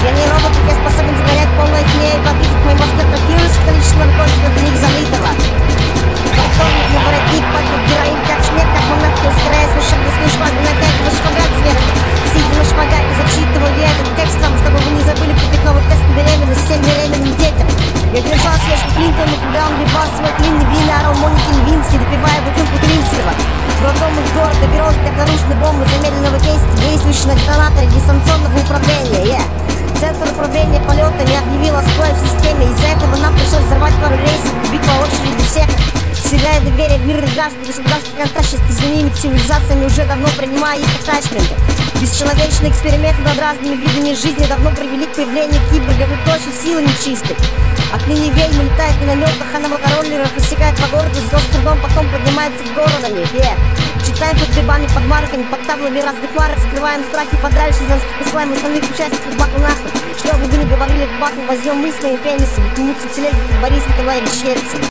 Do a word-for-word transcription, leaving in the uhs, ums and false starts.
Я не робот, я способен загонять полной тьме и подвигать в моей мозге трофируется количество наркотиков в них залитого. Полковник на воротник, поднял героин, как снег, как монах, ускоряясь на шаг, если шпагу натягиваю шпагат сверху. Сидя на шпагате, зачитываю я этот текст вам, чтобы вы не забыли купить новый тест на беременность всем беременным детям. Я держал свечку Клинтона, когда он вливал свой длинный винный орел Моники Левински, допивая бутылку Клинского. В роддом из города берут для наружной бомбы замедленного действия, действующей на детонаторе дистанционного управления. Yeah. Центр управления полетами объявил о сбое в системе. Из-за этого нам пришлось взорвать пару рейсов, убить по очереди всех, вселяя доверие в мирных граждан государственных контактов с иными цивилизациями, уже давно принимая их attachment. Бесчеловечные эксперименты над разными видами жизни давно привели к появлению киборгов и прочей силы нечистой. Отныне ведьмы летают на метлах, а на мотороллерах рассекают по городу, с трудом потом поднимаются в гору на них. Yeah. Читаем под грибами, под марками, под таблами разных марок, скрываем страхи подальше, посылаем остальных участников батл нахуй. Что бы вы ни говорили, батл возьмем мы с моим пенисом, к нему телеги, как Борис Николаевич Ельцин.